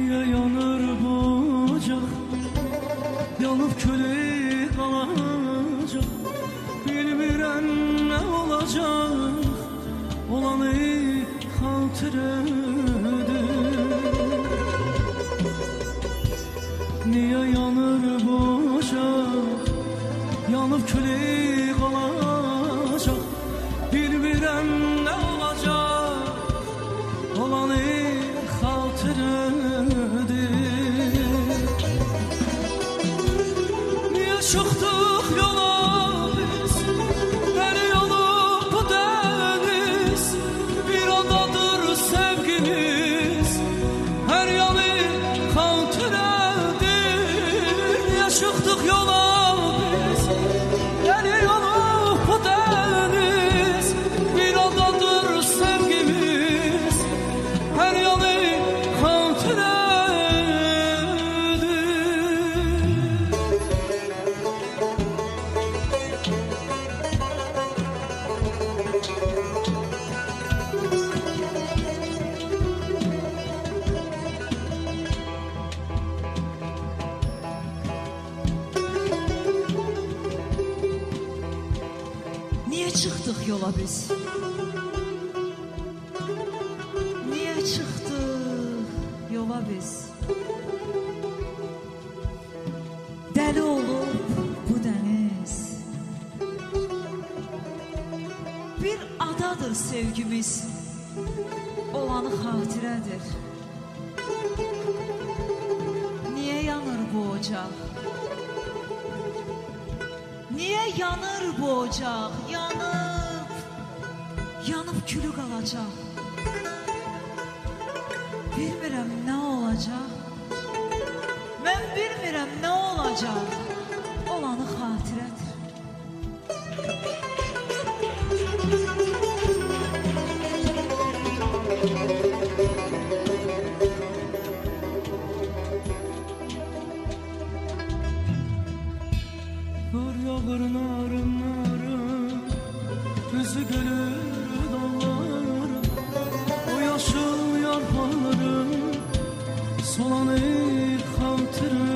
Niye yanır bu ocak, yanıp köle kalacak? Bilmirəm ne olacak, olanı hatırladım. Niye yanır bu ocak, yanıp köle kalacak? Bilmirəm ne olacak, olanı hatırladım. Niye çıktık yola biz, deli yolu bu deniz? Bir adadır sevgimiz, her yanı hatırladım. Niye çıktık yola biz, deli yolu bu deniz? Bir adadır sevgimiz, her yanı hatırladım. Niye çıktık yola biz? Niye çıktık yola biz? Deli olup bu deniz, bir adadır sevgimiz, olanı hatirədir. Niye yanır bu ocaq? Niye yanır bu ocaq? Yanıp külü qalacaq. Bilmirəm ne olacak, mən bilmirəm ne olacak, olanı hatirədir. Kar yağır narım narım, yüzü gülür dallarım. O yaşıl yarpaklarım solanı hatırladım.